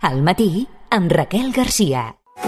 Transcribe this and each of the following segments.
Al matí, amb Raquel Garcia.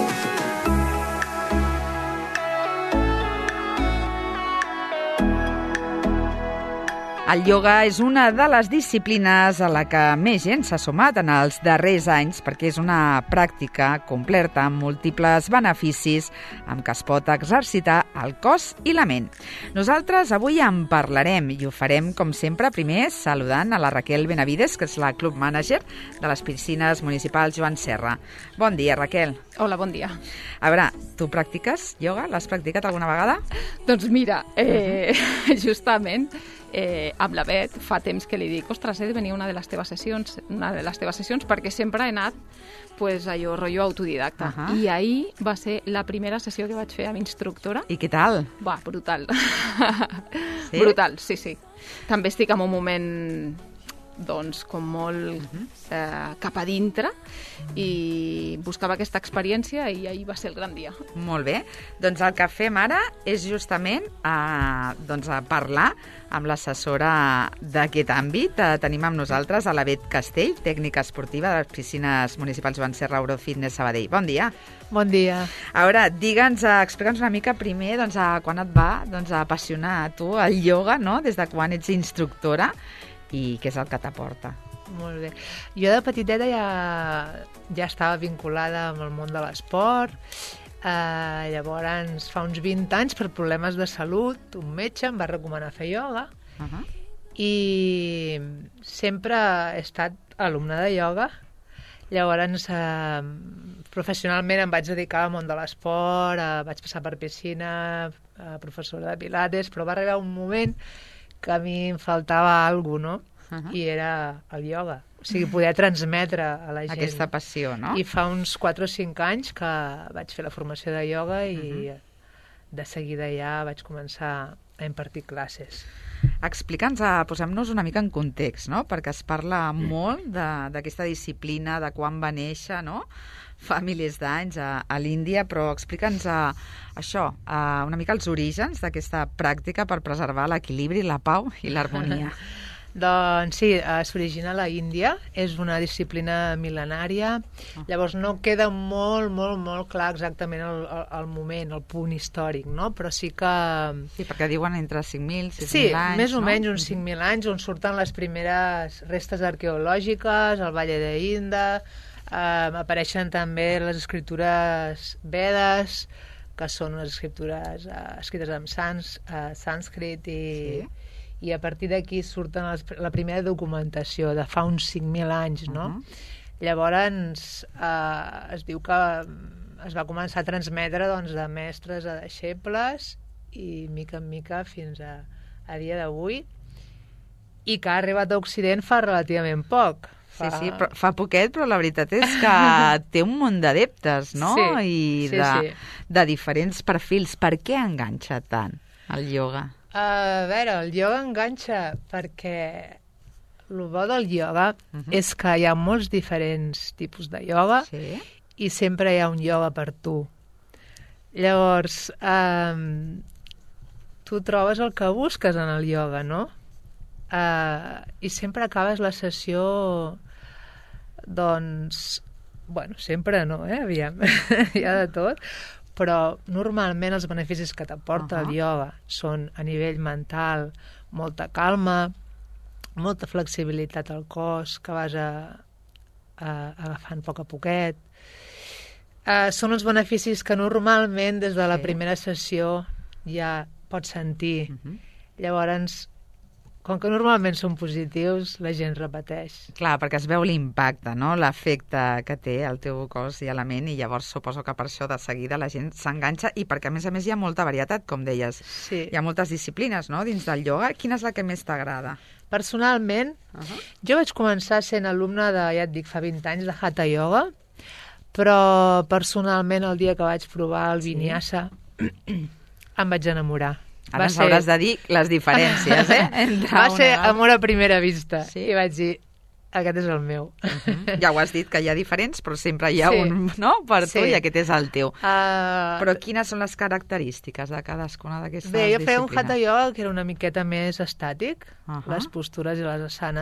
El ioga és una de les disciplines a la que més gent s'ha sumat en els darrers anys perquè és una pràctica completa amb múltiples beneficis amb què es pot exercitar el cos i la ment. Nosaltres avui en parlarem i ho farem, com sempre, primer saludant a la Raquel Benavides, que és la club manager de les piscines municipals Joan Serra. Bon dia, Raquel. Hola, bon dia. A veure, tu practiques ioga? L'has practicat alguna vegada? Doncs mira, justament amb la Bet fa temps que li dic, ostres, he de venir a una de les teves sessions perquè sempre he anat allò, rotllo autodidacta. I ahir va ser la primera sessió que vaig fer amb instructora. I què tal? Va, brutal. Sí? Brutal, sí. També estic en un moment doncs com molt cap a dintre i buscava aquesta experiència i ahir va ser el gran dia. Molt bé. Doncs el que fem ara és justament a parlar amb l'assessora d'aquest àmbit. Tenim amb nosaltres a la Bet Castell, tècnica esportiva de les piscines municipals Joan Serra Eurofitness Sabadell. Bon dia. Bon dia. A veure, explica'ns una mica primer quan et va apassionar a tu el ioga, no? Des de quan ets instructora i què és el que t'aporta? Molt bé. Jo de petiteta ja estava vinculada amb el món de l'esport. Llavors, fa uns 20 anys, per problemes de salut, un metge em va recomanar fer ioga i sempre he estat alumna de ioga. Llavors, professionalment em vaig dedicar al món de l'esport, vaig passar per piscina, professora de pilates, però va arribar un moment que a mi em faltava alguna cosa, no? I era el ioga. O sigui, poder transmetre a la gent. Aquesta passió, no? I fa uns 4 o 5 anys que vaig fer la formació de ioga i de seguida ja vaig començar a impartir classes. Explica'ns, posem-nos una mica en context, no? Perquè es parla molt d'aquesta disciplina, de quan va néixer, no? Fa milers d'anys a l'Índia, però explica'ns una mica els orígens d'aquesta pràctica per preservar l'equilibri, la pau i l'harmonia. Doncs sí, s'origina a la Índia, és una disciplina mil·lenària, llavors no queda molt clar exactament el moment, el punt històric, no? Però sí que... Sí, perquè diuen entre 5.000, 6.000 anys, sí, més o menys uns 5.000 anys, on surten les primeres restes arqueològiques, el Valle d'Inda, apareixen també les escritures Vedes, que són unes escritures escrites en sànscrit i a partir d'aquí surten la primera documentació de fa uns 5.000 anys, no? Llavors es diu que es va començar a transmetre de mestres a deixebles i mica en mica fins a dia d'avui, i que ha arribat a Occident fa relativament poc. Sí, però fa poquet, però la veritat és que té un munt d'adeptes, no? Sí, de diferents perfils. Per què enganxa tant el ioga? A veure, el ioga enganxa perquè el bo del ioga és que hi ha molts diferents tipus de ioga i sempre hi ha un ioga per tu. Llavors, tu trobes el que busques en el ioga, no? I sempre acabes la sessió sempre no, aviam, hi ha de tot, però normalment els beneficis que t'aporta el ioga són a nivell mental, molta calma, molta flexibilitat al cos que vas agafant a poc a poquet. Són uns beneficis que normalment des de la primera sessió ja pots sentir. Llavors, com que normalment són positius, la gent repeteix. Clar, perquè es veu l'impacte, no? L'efecte que té al teu cos i a la ment, i llavors suposo que per això de seguida la gent s'enganxa, i perquè a més hi ha molta varietat, com deies. Sí. Hi ha moltes disciplines, no?, dins del ioga. Quina és la que més t'agrada? Personalment, jo vaig començar sent alumna de, ja et dic, fa 20 anys, de Hatha Yoga, però personalment el dia que vaig provar el Vinyasa em vaig enamorar. Ara ens hauràs de dir les diferències, Va ser amor a primera vista. I vaig dir, aquest és el meu. Ja ho has dit, que hi ha diferents, però sempre hi ha un, no?, per tu, i aquest és el teu. Però quines són les característiques de cadascuna d'aquestes disciplines? Bé, jo feia un Hatha Yoga que era una miqueta més estàtic. Les postures i les asanes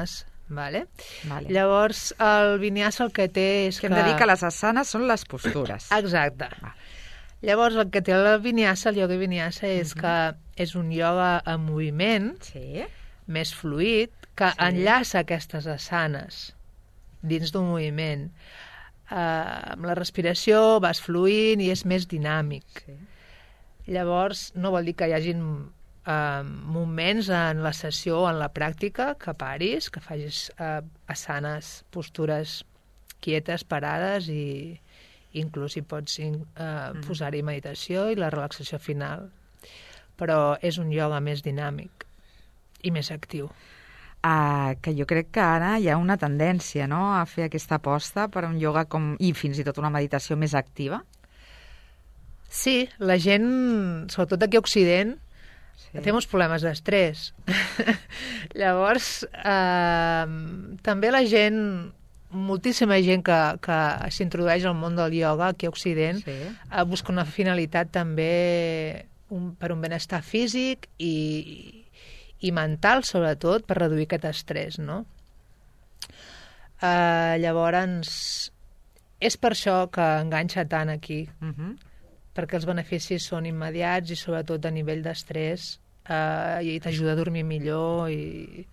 Vale? Vale. Llavors, el vinyasa el que té és Que hem de dir que les asanes són les postures. Exacte. Llavors, el que té el vinyasa, el yoga vinyasa, és que és un ioga en moviment, Sí. més fluid, que enllaça aquestes asanes dins d'un moviment. Amb la respiració vas fluint i és més dinàmic. Sí. Llavors, no vol dir que hi hagin moments en la sessió o en la pràctica que paris, que facis asanes, postures quietes, parades i inclús hi pots posar-hi meditació i la relaxació final. Però és un ioga més dinàmic i més actiu. Que jo crec que ara hi ha una tendència, no?, a fer aquesta aposta per un ioga i fins i tot una meditació més activa. Sí, la gent, sobretot aquí a Occident, té molts problemes d'estrès. Llavors, també la gent, moltíssima gent que s'introdueix al món del ioga aquí a Occident, busca una finalitat també per un benestar físic i mental, sobretot, per reduir aquest estrès, no? Llavors, és per això que enganxa tant aquí, perquè els beneficis són immediats i sobretot a nivell d'estrès i t'ajuda a dormir millor i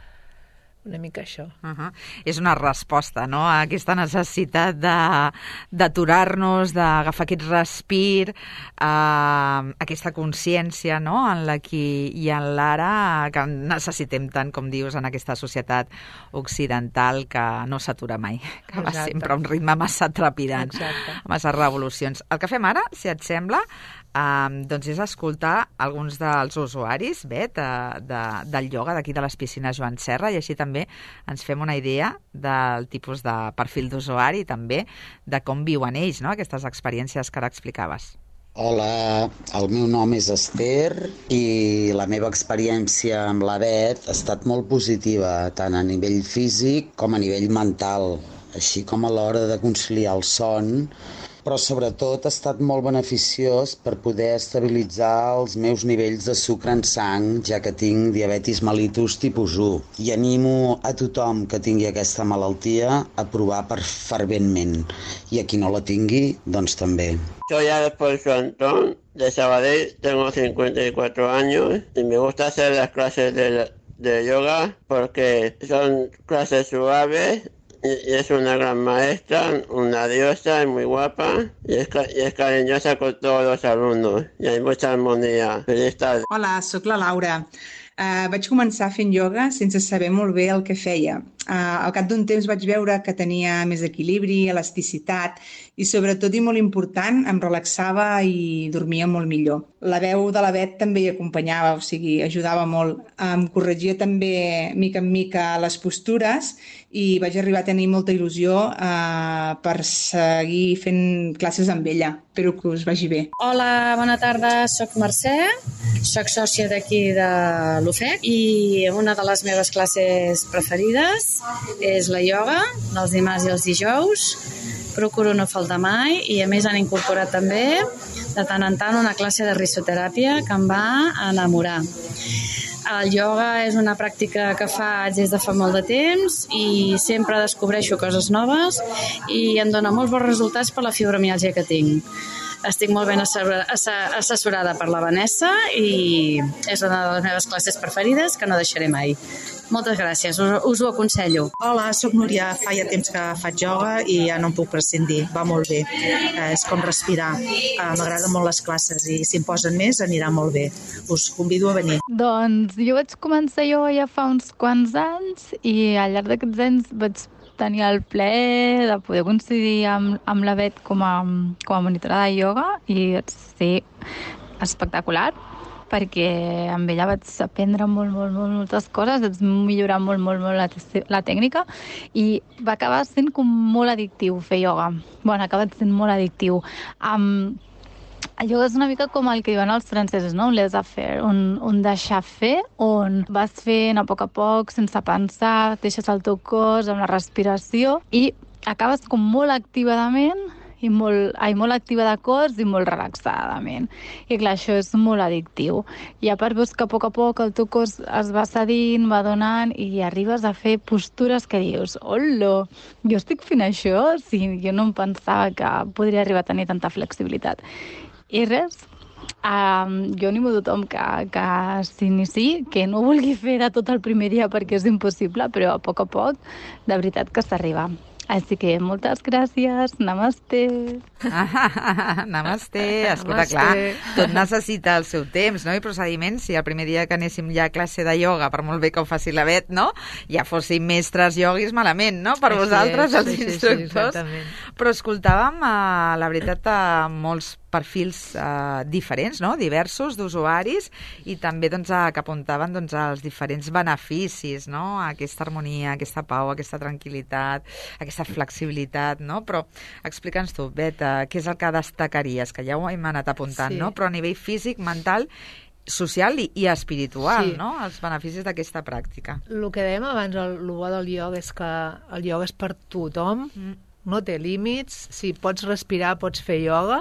una mica això. És una resposta, no?, a aquesta necessitat d'aturar-nos, d'agafar aquest respir, aquesta consciència, no?, en l'aquí i en l'ara, que necessitem tant, com dius, en aquesta societat occidental que no s'atura mai, que va sempre a un ritme massa trepidant, massa revolucions. El que fem ara, si et sembla, doncs és escoltar alguns dels usuaris, Bet, del ioga d'aquí de les piscines Joan Serra, i així també ens fem una idea del tipus de perfil d'usuari i també de com viuen ells, no?, aquestes experiències que ara explicaves. Hola, el meu nom és Esther i la meva experiència amb la Bet ha estat molt positiva, tant a nivell físic com a nivell mental, així com a l'hora de conciliar el son, però sobretot ha estat molt beneficiós per poder estabilitzar els meus nivells de sucre en sang, ja que tinc diabetis mellitus tipus 1. I animo a tothom que tingui aquesta malaltia a provar ferventment. I a qui no la tingui, doncs també. Soy Alfonso Antón, de Sabadell, tengo 54 años y me gusta hacer las clases de yoga porque son clases suaves. Y es una gran maestra, una diosa, es muy guapa y es cariñosa con todos los alumnos y hay mucha armonía. Feliz tarde. Hola, sóc la Laura. Vaig començar fent ioga sense saber molt bé el que feia. Al cap d'un temps vaig veure que tenia més equilibri, elasticitat i sobretot i molt important, em relaxava i dormia molt millor. La veu de la Bet també hi acompanyava, o sigui, ajudava molt. Em corregia també mica en mica les postures i vaig arribar a tenir molta il·lusió per seguir fent classes amb ella. Espero que us vagi bé. Hola, bona tarda, soc Mercè, soc sòcia d'aquí de l'UFEC i una de les meves classes preferides és la ioga, els dimarts i els dijous. Procuro no faltar mai i a més han incorporat també de tant en tant una classe de risoteràpia que em va enamorar. El ioga és una pràctica que faig des de fa molt de temps i sempre descobreixo coses noves i em dona molts bons resultats per la fibromiàlgia que tinc. Estic molt ben assessorada per la Vanessa i és una de les meves classes preferides que no deixaré mai. Moltes gràcies, us ho aconsello. Hola, sóc Núria, fa ja temps que faig ioga i ja no em puc prescindir, va molt bé. És com respirar. M'agraden molt les classes i si em posen més anirà molt bé. Us convido a venir. Doncs jo vaig començar ioga ja fa uns quants anys i al llarg d'aquests anys vaig tenir el plaer de poder coincidir amb la Bet com a monitora de ioga i vaig ser espectacular perquè amb ella vaig aprendre moltes coses, vaig millorar molt la tècnica i va acabar sent com molt addictiu fer ioga. Bueno, ha acabat sent molt addictiu. El ioga és una mica com el que diuen els francesos, no? Un laissez-faire, un deixar fer, on vas fent a poc, sense pensar, deixes el teu cos amb la respiració i acabes com molt activadament i molt activa de cos i molt relaxada de ment. I clar, això és molt addictiu. I a part veus que a poc el teu cos es va cedint, va donant i arribes a fer postures que dius, hola, jo estic fent això? Sí, jo no em pensava que podria arribar a tenir tanta flexibilitat. I res, jo animo a tothom que s'iniciï, que no vulgui fer de tot el primer dia perquè és impossible, però a poc, de veritat que s'arriba. Així que moltes gràcies, namaste. Namaste, escolta, clar, tot necessita el seu temps, no? I procediments. Si el primer dia que anéssim ja a classe de ioga, per molt bé que ho faci la Bet, no? Ja fóssim mestres ioguis malament, no? Per vosaltres, els instructors. Però escoltàvem, la veritat, molts perfils diferents, no? Diversos, d'usuaris, i també que apuntaven els diferents beneficis, no? Aquesta harmonia, aquesta pau, aquesta tranquil·litat, aquesta flexibilitat, no? Però explica'ns tu, Bet, què és el que destacaries? Que ja ho hem anat apuntant, no? Però a nivell físic, mental, social i espiritual, no? Els beneficis d'aquesta pràctica. El que dèiem abans, el bo del ioga és que el ioga és per tothom, no té límits, si pots respirar pots fer ioga,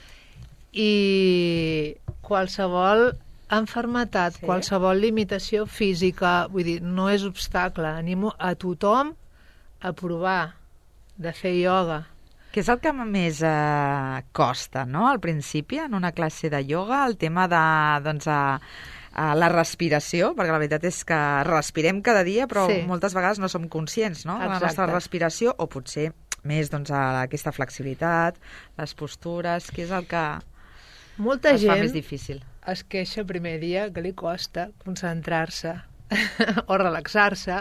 i qualsevol enfermetat, qualsevol limitació física, vull dir, no és obstacle. Animo a tothom a provar de fer ioga. Què és el que més costa, no?, al principi, en una classe de ioga, el tema de, la respiració, perquè la veritat és que respirem cada dia, però moltes vegades no som conscients, no?, de la nostra respiració, o potser més, aquesta flexibilitat, les postures, què és el que es fa més difícil? Es queixa el primer dia que li costa concentrar-se o relaxar-se.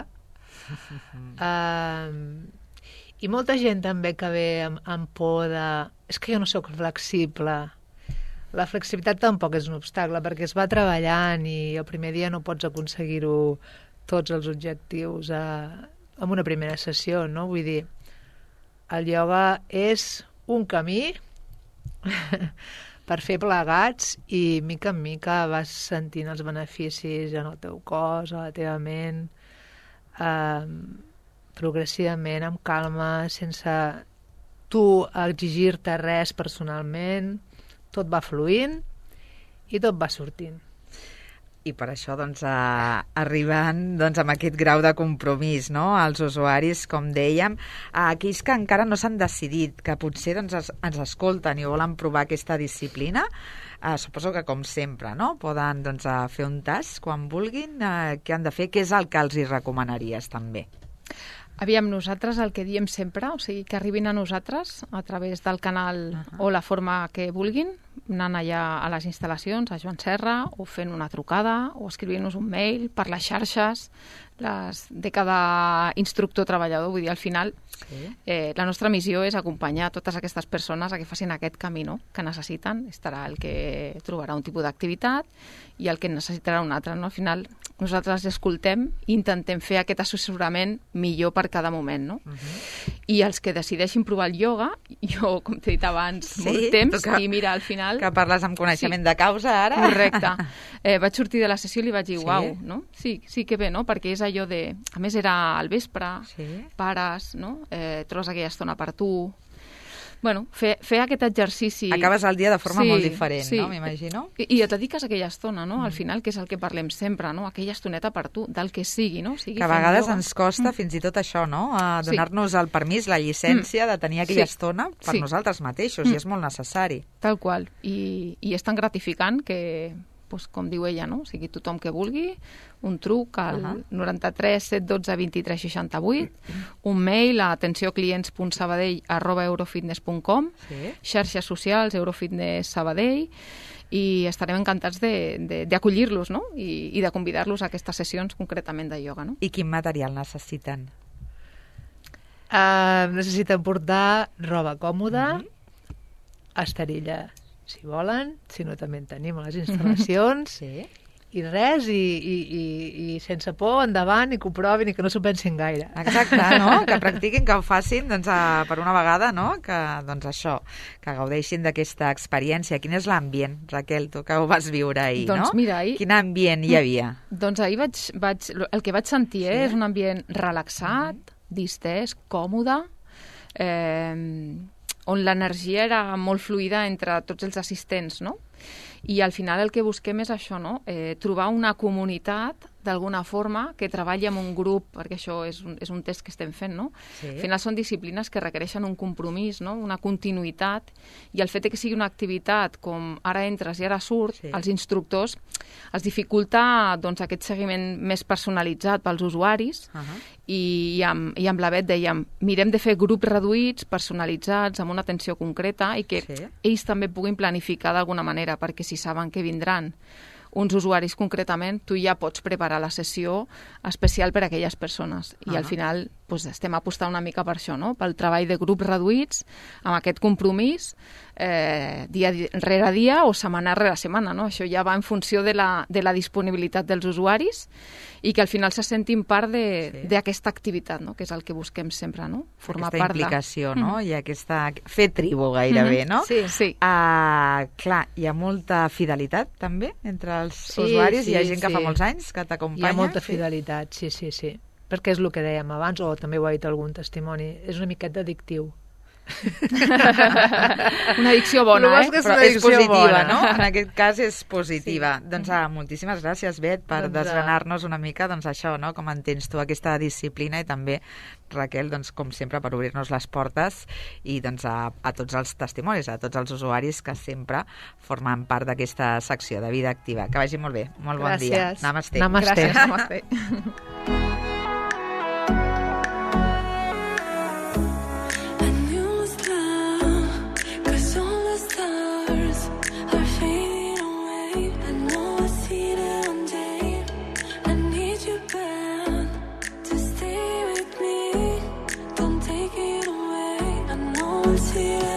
I molta gent també que ve amb por de... És que jo no sóc flexible. La flexibilitat tampoc és un obstacle, perquè es va treballant i el primer dia no pots aconseguir-ho tots els objectius en una primera sessió, no? Vull dir, el ioga és un camí per fer plegats i mica en mica vas sentint els beneficis en el teu cos, a la teva ment, progressivament, amb calma, sense tu exigir-te res personalment, tot va fluint i tot va sortint. I per això arribant amb aquest grau de compromís, no?, als usuaris, com dèiem, aquells que encara no s'han decidit, que potser ens escolten i volen provar aquesta disciplina, suposo que com sempre, no?, poden fer un tast quan vulguin, què han de fer, què és el que els hi recomanaries també? Aviam, nosaltres el que diem sempre, o sigui, que arribin a nosaltres a través del canal o la forma que vulguin, anant allà a les instal·lacions, a Joan Serra, o fent una trucada, o escrivint-nos un mail per les xarxes de cada instructor treballador. Vull dir, al final, la nostra missió és acompanyar totes aquestes persones a que facin aquest camí, no?, que necessiten. Estarà el que trobarà un tipus d'activitat i el que necessitarà un altre, no? Al final, nosaltres escoltem i intentem fer aquest assessorament millor per cada moment, no? I els que decideixin provar el ioga, jo, com t'he dit abans, molt temps, i mira, al final... Que parles amb coneixement de causa, ara. Correcte. Vaig sortir de la sessió i li vaig dir, uau, no? Sí, que bé, no? Perquè és allò de... A més, era al vespre, pares, no? Trobes aquella estona per tu... Bueno, fer aquest exercici... Acabes el dia de forma molt diferent, no? M'imagino. I et dediques a aquella estona, no? Al final, que és el que parlem sempre, no? Aquella estoneta per tu, del que sigui, no? Que a vegades ens costa fins i tot això, no? Donar-nos el permís, la llicència de tenir aquella estona per nosaltres mateixos, i és molt necessari. Tal qual. I és tan gratificant que... com diu ella, no? O sigui, tothom que vulgui, un truc al 93 712 23 68, un mail a atencioclients.sabadell@eurofitness.com, xarxes socials, Eurofitness Sabadell, i estarem encantats d'acollir-los, no? I de convidar-los a aquestes sessions concretament de ioga, no? I quin material necessiten? Necessiten portar roba còmoda, esterilla, si volen, si no també en tenim a les instal·lacions, i res, i sense por, endavant, i que ho provin i que no s'ho pensin gaire. Exacte, no? Que practiquin, que ho facin per una vegada, no? Que això, que gaudeixin d'aquesta experiència. Quin és l'ambient, Raquel, tu que ho vas viure ahir, no? Doncs mira, ahir... Quin ambient hi havia? Doncs ahir el que vaig sentir és un ambient relaxat, distès, còmode, on l'energia era molt fluida entre tots els assistents, no? I al final el que busquem és això, no? Trobar una comunitat d'alguna forma que treballi amb un grup, perquè això és un test que estem fent, no? Sí. Al final són disciplines que requereixen un compromís, no? Una continuïtat, i el fet que sigui una activitat com ara entres i ara surt, als instructors els dificulta doncs, aquest seguiment més personalitzat pels usuaris, i amb la Bet dèiem, mirem de fer grups reduïts, personalitzats, amb una atenció concreta, i que ells també puguin planificar d'alguna manera, perquè si saben que vindran uns usuaris concretament, tu ja pots preparar la sessió especial per a aquelles persones. I al final estem apostant una mica per això, no? Pel treball de grups reduïts, amb aquest compromís, dia rere dia o setmana rere setmana, no? Això ja va en funció de la disponibilitat dels usuaris i que al final se sentin part d'aquesta activitat, no? Que és el que busquem sempre, no? Formar part de... Aquesta implicació, no? I aquesta... Fer tribu gairebé, no? Sí. Clar, hi ha molta fidelitat també entre els usuaris? Hi ha gent que fa molts anys que t'acompanya? Hi ha molta fidelitat, sí. Perquè és el que dèiem abans, o també ho ha dit algun testimoni, és una miqueta addictiu. Una addicció bona, però és positiva, no? En aquest cas és positiva. Doncs moltíssimes gràcies, Bet, per desgranar-nos una mica això, no? Com entens tu aquesta disciplina, i també, Raquel, doncs, com sempre, per obrir-nos les portes i doncs, a tots els testimonis, a tots els usuaris que sempre formen part d'aquesta secció de Vida Activa. Que vagi molt bé. Molt bon dia. Namaste. Gràcies. Namaste. See